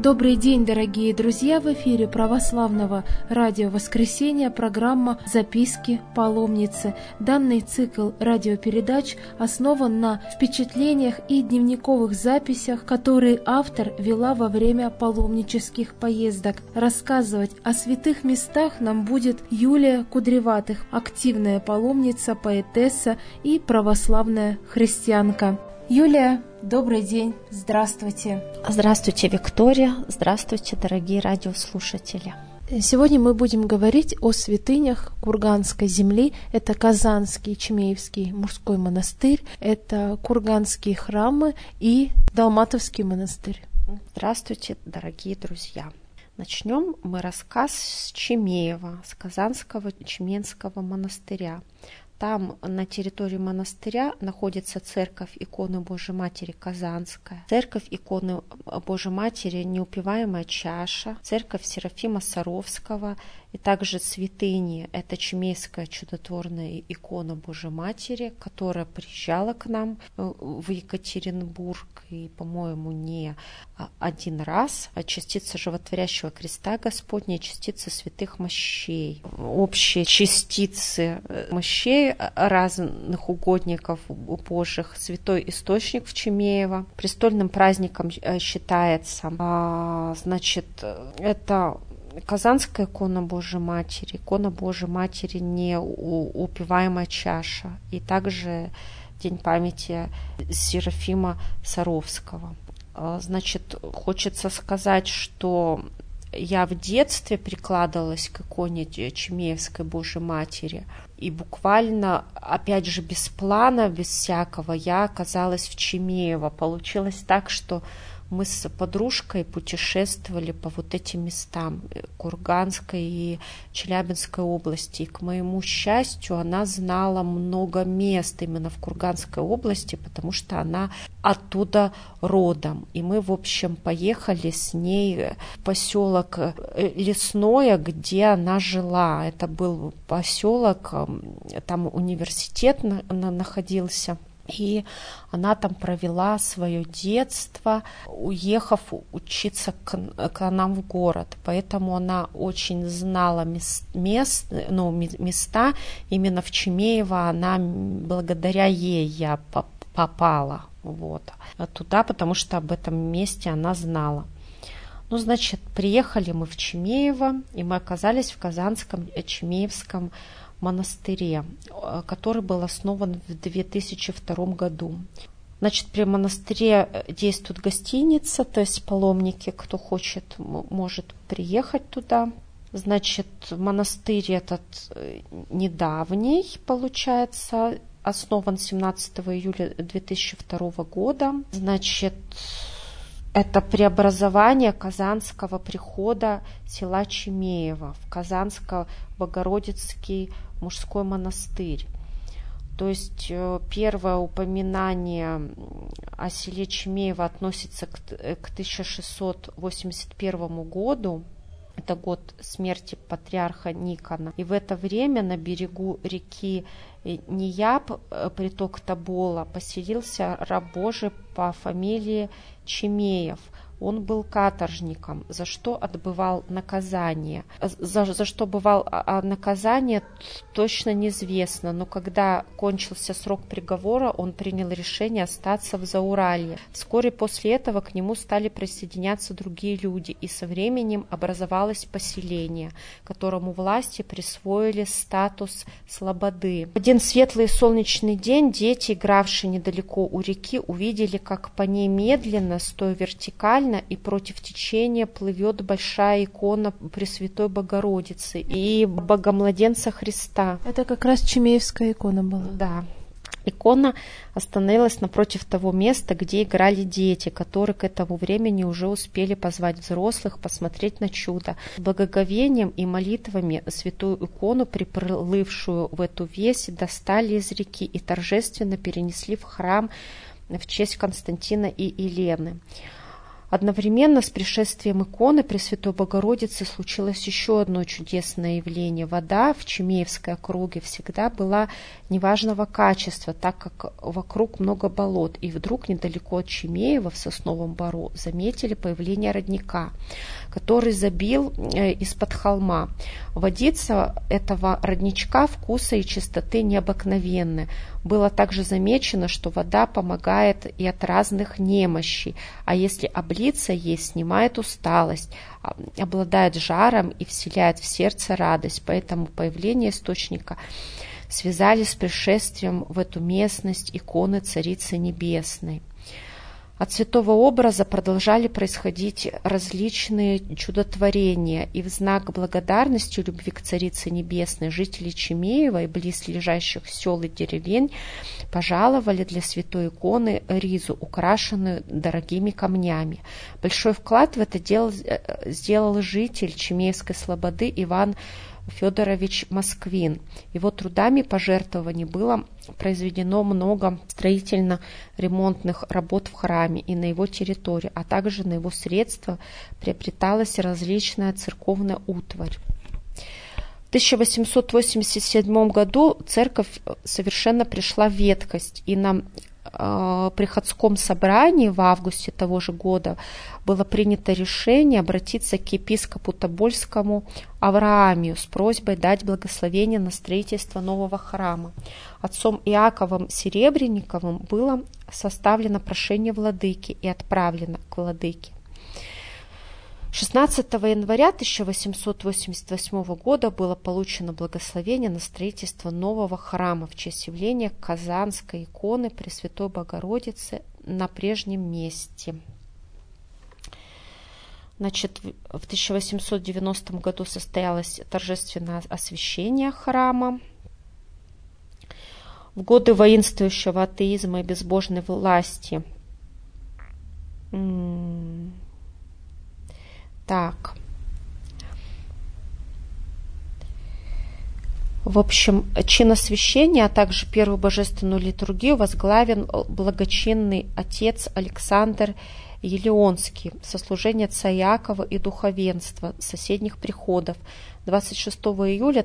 Добрый день, дорогие друзья! В эфире православного радио «Воскресенье» программа «Записки паломницы». Данный цикл радиопередач основан на впечатлениях и дневниковых записях, которые автор вела во время паломнических поездок. Рассказывать о святых местах нам будет Юлия Кудреватых, активная паломница, поэтесса и православная христианка. Юлия, добрый день, здравствуйте. Здравствуйте, Виктория, здравствуйте, дорогие радиослушатели. Сегодня мы будем говорить о святынях Курганской земли. Это Казанский Чемеевский мужской монастырь, это Курганские храмы и Далматовский монастырь. Здравствуйте, дорогие друзья. Начнем мы рассказ с Чемеева, с Казанского Чеменского монастыря. Там на территории монастыря находится церковь иконы Божией Матери Казанская, церковь иконы Божией Матери Неупиваемая чаша, церковь Серафима Саровского и также святыни. Это Чемейская чудотворная икона Божией Матери, которая приезжала к нам в Екатеринбург и, по-моему, не один раз. Частица животворящего креста Господня, частица святых мощей. Общие частицы мощей разных угодников Божьих, святой источник в Чемеево. Престольным праздником считается, это Казанская икона Божией Матери, икона Божией Матери Неупиваемая чаша, и также День памяти Серафима Саровского. Хочется сказать, что я в детстве прикладывалась к иконе Чемеевской Божией Матери, и буквально, опять же, без плана, без всякого, я оказалась в Чемеево. Получилось так, что мы с подружкой путешествовали по вот этим местам Курганской и Челябинской области. И, к моему счастью, она знала много мест именно в Курганской области, потому что она оттуда родом. И мы, в общем, поехали с ней в поселок Лесное, где она жила. Это был поселок, там университет находился. И она там провела свое детство, уехав учиться к нам в город. Поэтому она очень знала места. Именно в Чемеево благодаря ей я попала туда, потому что об этом месте она знала. Приехали мы в Чемеево, и мы оказались в Казанском Чемеевском монастыре, который был основан в 2002 году. При монастыре действует гостиница, то есть паломники, кто хочет, может приехать туда. Монастырь этот недавний, получается, основан 17 июля 2002 года. Это преобразование Казанского прихода села Чемеево в Казанско-Богородицкий мужской монастырь. То есть первое упоминание о селе Чемеево относится к 1681 году. Это год смерти патриарха Никона. И в это время на берегу реки Неяб, приток Тобола, поселился раб Божий по фамилии Чемеев. Он был каторжником, за что отбывал наказание. За что бывал наказание, точно неизвестно, но когда кончился срок приговора, он принял решение остаться в Зауралье. Вскоре после этого к нему стали присоединяться другие люди, и со временем образовалось поселение, которому власти присвоили статус слободы. В один светлый солнечный день дети, игравшие недалеко у реки, увидели, как по ней медленно, стоя вертикально, и против течения плывет большая икона Пресвятой Богородицы и Богомладенца Христа. Это как раз Чемеевская икона была. Да. Икона остановилась напротив того места, где играли дети, которые к этому времени уже успели позвать взрослых посмотреть на чудо. С благоговением и молитвами святую икону, приплывшую в эту весь, достали из реки и торжественно перенесли в храм в честь Константина и Елены. Одновременно с пришествием иконы Пресвятой Богородицы случилось еще одно чудесное явление. Вода в Чимеевской округе всегда была неважного качества, так как вокруг много болот. И вдруг недалеко от Чимеева, в Сосновом Бору, заметили появление родника, который забил из-под холма. Водица этого родничка вкуса и чистоты необыкновенны. Было также замечено, что вода помогает и от разных немощей, а если облиться ей, снимает усталость, обладает жаром и вселяет в сердце радость. Поэтому появление источника связали с пришествием в эту местность иконы Царицы Небесной. От святого образа продолжали происходить различные чудотворения, и в знак благодарности и любви к Царице Небесной жители Чимеева и близлежащих сел и деревень пожаловали для святой иконы ризу, украшенную дорогими камнями. Большой вклад в это дело сделал житель Чимеевской слободы Иван Федорович Москвин. Его трудами пожертвований было произведено много строительно-ремонтных работ в храме и на его территории, а также на его средства приобреталась различная церковная утварь. В 1887 году церковь совершенно пришла в ветхость, и на приходском собрании в августе того же года было принято решение обратиться к епископу Тобольскому Авраамию с просьбой дать благословение на строительство нового храма. Отцом Иаковом Серебренниковым было составлено прошение владыки и отправлено к владыке. 16 января 1888 года было получено благословение на строительство нового храма в честь явления Казанской иконы Пресвятой Богородицы на прежнем месте. Значит, в 1890 году состоялось торжественное освящение храма. В годы воинствующего атеизма и безбожной власти В общем, чин освящения, а также первую божественную литургию возглавил благочинный отец Александр Елеонский, сослужение отца Иакова и духовенства соседних приходов. 26 июля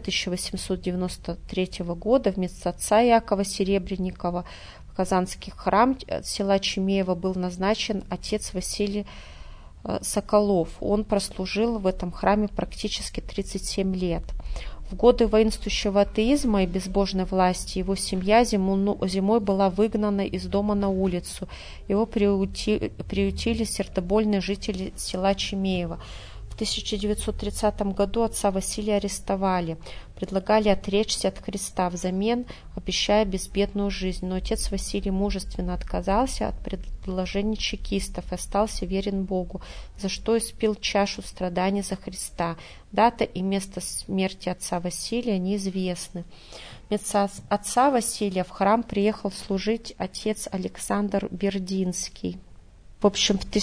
1893 года вместо отца Иакова Серебренникова в Казанский храм села Чимеева был назначен отец Василий Соколов. Он прослужил в этом храме практически 37 лет. В годы воинствующего атеизма и безбожной власти его семья зимой была выгнана из дома на улицу. Его приютили сердобольные жители села Чимеева. В 1930 году отца Василия арестовали, предлагали отречься от креста, взамен обещая безбедную жизнь. Но отец Василий мужественно отказался от предложений чекистов и остался верен Богу, за что испил чашу страданий за Христа. Дата и место смерти отца Василия неизвестны. Вместо отца Василия в храм приехал служить отец Александр Бердинский. В общем, в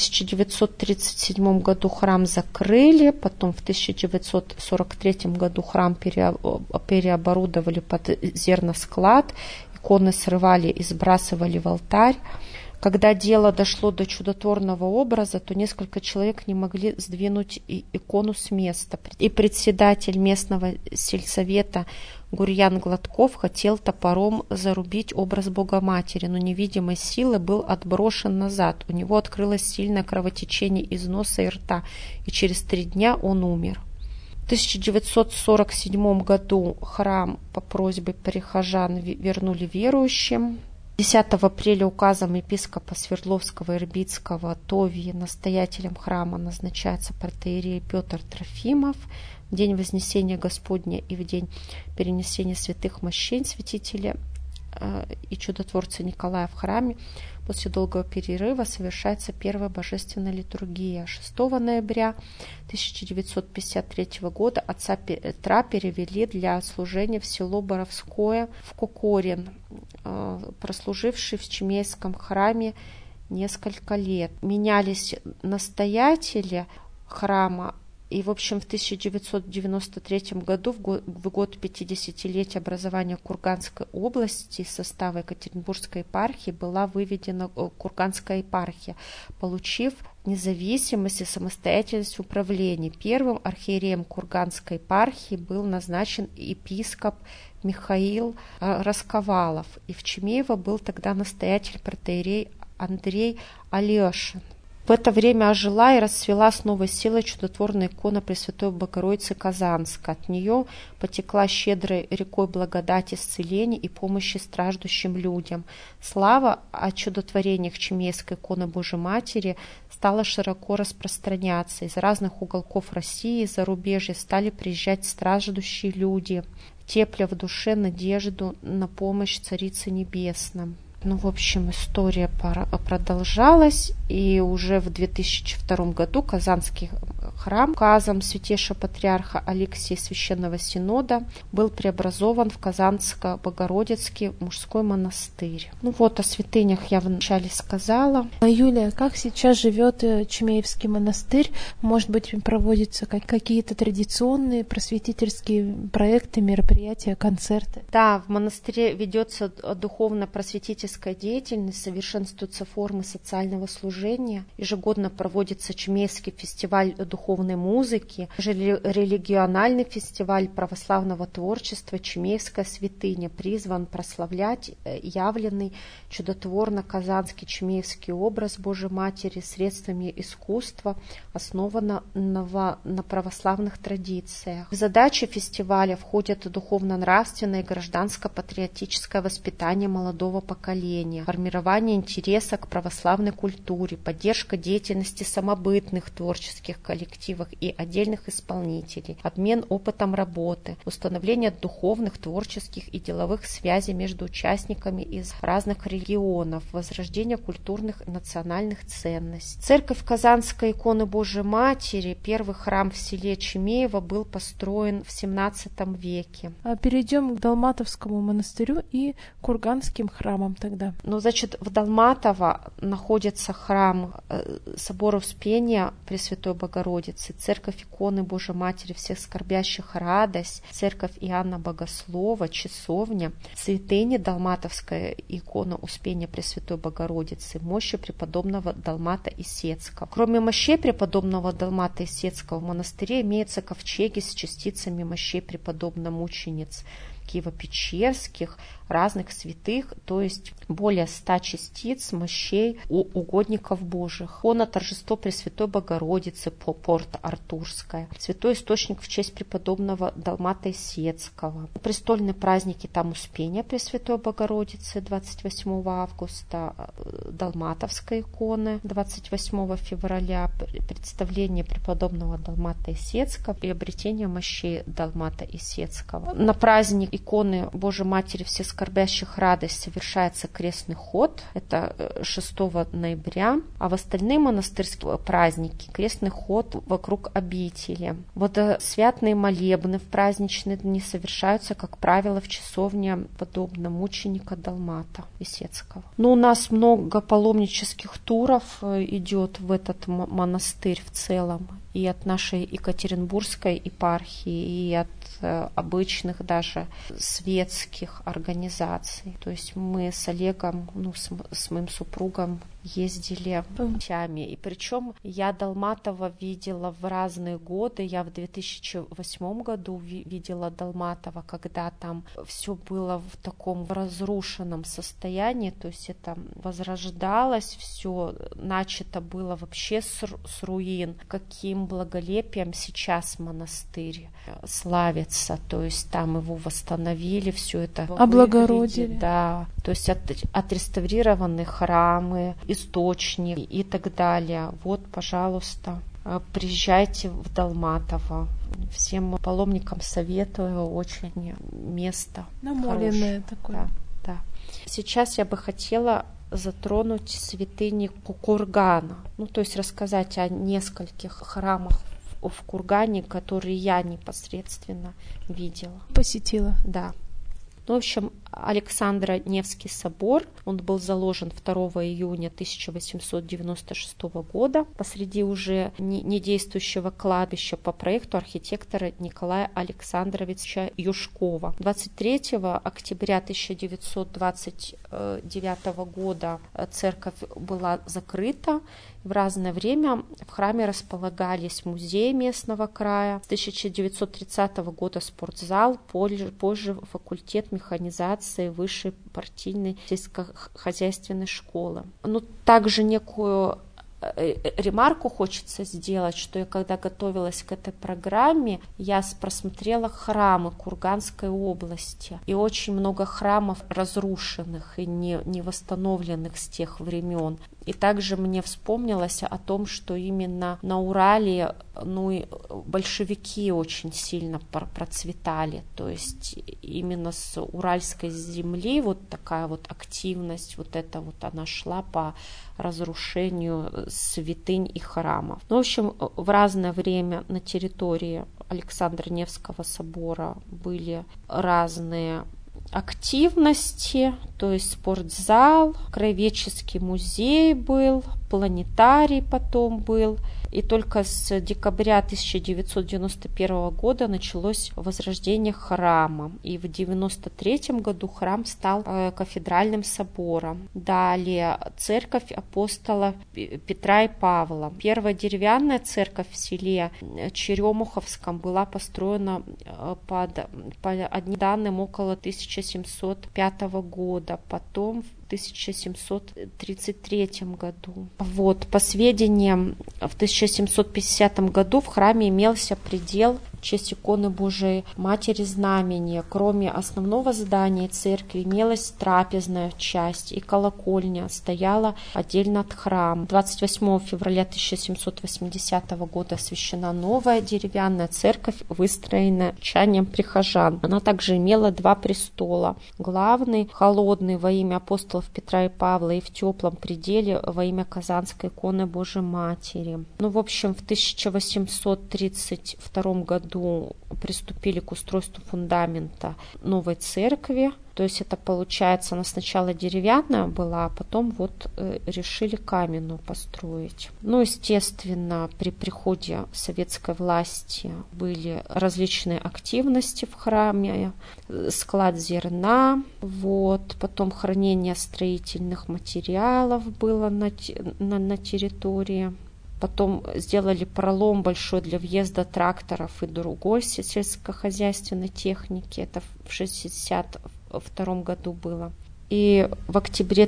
1937 году храм закрыли, потом в 1943 году храм переоборудовали под зерносклад, иконы срывали и сбрасывали в алтарь. Когда дело дошло до чудотворного образа, то несколько человек не могли сдвинуть икону с места. И председатель местного сельсовета Гурьян Гладков хотел топором зарубить образ Богоматери, но невидимой силой был отброшен назад. У него открылось сильное кровотечение из носа и рта, и через 3 дня он умер. В 1947 году храм по просьбе прихожан вернули верующим. 10 апреля указом епископа Свердловского и Ирбитского Товии настоятелем храма назначается протоиерей Петр Трофимов. В день Вознесения Господня и в день перенесения святых мощей святителя и чудотворца Николая в храме после долгого перерыва совершается первая божественная литургия. 6 ноября 1953 года отца Петра перевели для служения в село Боровское в Кокорин, прослуживший в Чимейском храме несколько лет. Менялись настоятели храма, И, в общем, в 1993 году, в год 50-летия образования Курганской области из состава Екатеринбургской епархии была выведена Курганская епархия, получив независимость и самостоятельность в управлении. Первым архиереем Курганской епархии был назначен епископ Михаил Расковалов, и в Чемеево был тогда настоятель протоиерей Андрей Алешин. В это время ожила и расцвела с новой силой чудотворная икона Пресвятой Богородицы Казанска. От нее потекла щедрой рекой благодати, исцеления и помощи страждущим людям. Слава о чудотворениях Чемейской иконы Божией Матери стала широко распространяться. Из разных уголков России и зарубежья стали приезжать страждущие люди, тепля в душе надежду на помощь Царицы Небесной. Ну, в общем, история продолжалась, и уже в 2002 году Казанский храм указом Святейшего Патриарха Алексия Священного Синода был преобразован в Казанско-Богородицкий мужской монастырь. Ну вот, о святынях я вначале сказала. Юлия, как сейчас живет Чемеевский монастырь? Может быть, проводятся какие-то традиционные просветительские проекты, мероприятия, концерты? Да, в монастыре ведется духовно-просветительская деятельность, совершенствуются формы социального служения. Ежегодно проводится Чемейский фестиваль духовной музыки, религиональный фестиваль православного творчества «Чемейская святыня» призван прославлять явленный чудотворно-казанский чемеевский образ Божией Матери средствами искусства, основанного на православных традициях. В задачи фестиваля входят духовно-нравственное и гражданско-патриотическое воспитание молодого поколения, формирование интереса к православной культуре, поддержка деятельности самобытных творческих коллективов и отдельных исполнителей, обмен опытом работы, установление духовных, творческих и деловых связей между участниками из разных регионов, возрождение культурных и национальных ценностей. Церковь Казанской иконы Божией Матери, первый храм в селе Чемеево, был построен в XVII веке. Перейдем к Далматовскому монастырю и Курганским храмам тогда. Ну, значит, в Далматово находится храм собора Успения Пресвятой Богородицы, церковь иконы Божией Матери всех скорбящих радость, церковь Иоанна Богослова, часовня, святыня Далматовская икона Успения Пресвятой Богородицы, мощи преподобного Далмата Исетского. Кроме мощей преподобного Далмата Исетского в монастыре имеются ковчеги с частицами мощей преподобно-мучениц Киево-Печерских, разных святых, то есть более 100 частиц мощей у угодников Божьих. Икона Торжество Пресвятой Богородицы Порт-Артурская, святой источник в честь преподобного Далмата Исетского. Престольные праздники там Успения Пресвятой Богородицы 28 августа, Далматовской иконы 28 февраля, представление преподобного Далмата Исетского и обретение мощей Далмата Исетского. На праздник иконы Божией Матери всех скорбящих радость совершается крестный ход, это 6 ноября, а в остальные монастырские праздники крестный ход вокруг обители. Водосвятные молебны в праздничные дни совершаются, как правило, в часовне подобно мученика Далмата Исетского. Но у нас много паломнических туров идет в этот монастырь в целом, и от нашей Екатеринбургской епархии, и от обычных даже светских организаций. То есть мы с Олегом, с моим супругом ездили путями. И причем я Далматово видела в разные годы. Я в 2008 году видела Далматово, когда там все было в таком разрушенном состоянии, то есть это возрождалось, все начато было вообще с руин. Каким благолепием сейчас монастырь славится, то есть там его восстановили, все это облагородили. Да, то есть отреставрированы храмы, источник и так далее. Вот, пожалуйста, приезжайте в Далматово. Всем паломникам советую, очень место намоленное такое. Да. Сейчас я бы хотела затронуть святыни Кургана, то есть рассказать о нескольких храмах в Кургане, которые я непосредственно видела. Посетила. Да. В общем, Александра Невский собор. Он был заложен 2 июня 1896 года посреди уже недействующего кладбища по проекту архитектора Николая Александровича Юшкова. 23 октября 1929 года церковь была закрыта. В разное время в храме располагались музей местного края. С 1930 года спортзал, позже факультет механизации высшей партийной сельскохозяйственной школы. Но также некую ремарку хочется сделать, что я когда готовилась к этой программе, я просмотрела храмы Курганской области, и очень много храмов разрушенных и не восстановленных с тех времен. И также мне вспомнилось о том, что именно на Урале большевики очень сильно процветали, то есть именно с уральской земли вот такая вот активность, вот эта вот она шла по разрушению святынь и храмов. В общем, в разное время на территории Александра Невского собора были разные активности, то есть спортзал, краеведческий музей был, планетарий потом был. И только с декабря 1991 года началось возрождение храма. И в 1993 году храм стал кафедральным собором. Далее церковь апостола Петра и Павла. Первая деревянная церковь в селе Черемуховском была построена по одним данным около 1705 года. Потом в 1733 году. По сведениям, в 1750 году в храме имелся предел в честь иконы Божией Матери Знамения. Кроме основного здания церкви имелась трапезная часть и колокольня, стояла отдельно от храма. 28 февраля 1780 года освящена новая деревянная церковь, выстроенная чаянием прихожан. Она также имела 2 престола. Главный, холодный, во имя апостолов Петра и Павла, и в теплом пределе во имя Казанской иконы Божией Матери. В общем, в 1832 году приступили к устройству фундамента новой церкви. То есть это получается, она сначала деревянная была, а потом решили каменную построить. Естественно, при приходе советской власти были различные активности в храме, склад зерна, потом хранение строительных материалов было на территории. Потом сделали пролом большой для въезда тракторов и другой сельскохозяйственной техники. Это в 1962 году было. И в октябре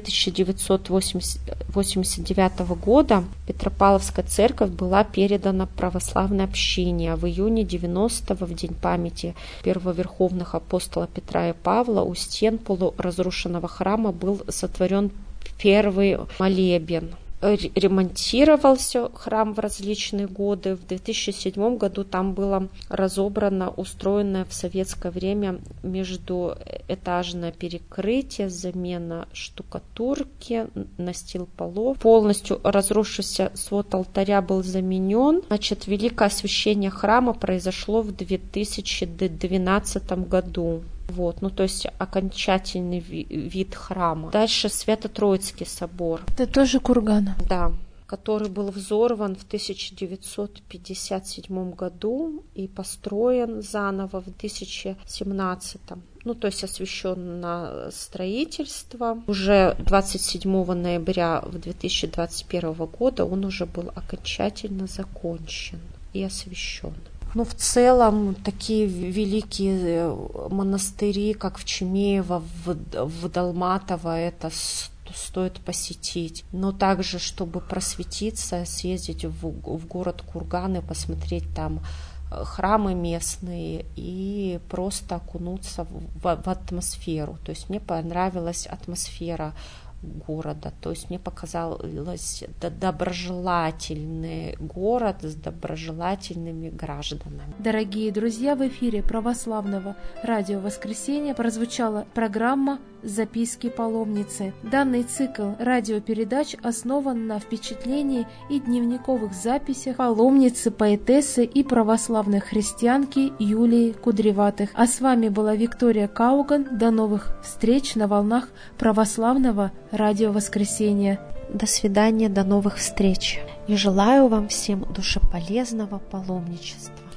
1989 года Петропавловская церковь была передана православной общине. А в июне 90-го, в день памяти первоверховных апостола Петра и Павла, у стен полуразрушенного храма был сотворен первый молебен. Ремонтировался храм в различные годы. В 2007 году там было разобрано устроенное в советское время междуэтажное перекрытие, замена штукатурки, настил полов. Полностью разрушившийся свод алтаря был заменен. Великое освящение храма произошло в 2012 году. То есть окончательный вид храма. Дальше Свято-Троицкий собор. Это тоже курган. Да, который был взорван в 1957 году и построен заново в 2017. То есть освящен на строительство. Уже 27 ноября 2021 года он уже был окончательно закончен и освящен. В целом, такие великие монастыри, как в Чемеево, в Долматово, это стоит посетить. Но также, чтобы просветиться, съездить в город Курган и посмотреть там храмы местные и просто окунуться в атмосферу. То есть мне понравилась атмосфера города. То есть мне показалось доброжелательный город с доброжелательными гражданами. Дорогие друзья, в эфире православного радио «Воскресенье» прозвучала программа «Записки паломницы». Данный цикл радиопередач основан на впечатлении и дневниковых записях паломницы, поэтессы и православной христианки Юлии Кудреватых. А с вами была Виктория Кауган. До новых встреч на волнах православного радио «Воскресенье». До свидания, до новых встреч. И желаю вам всем душеполезного паломничества.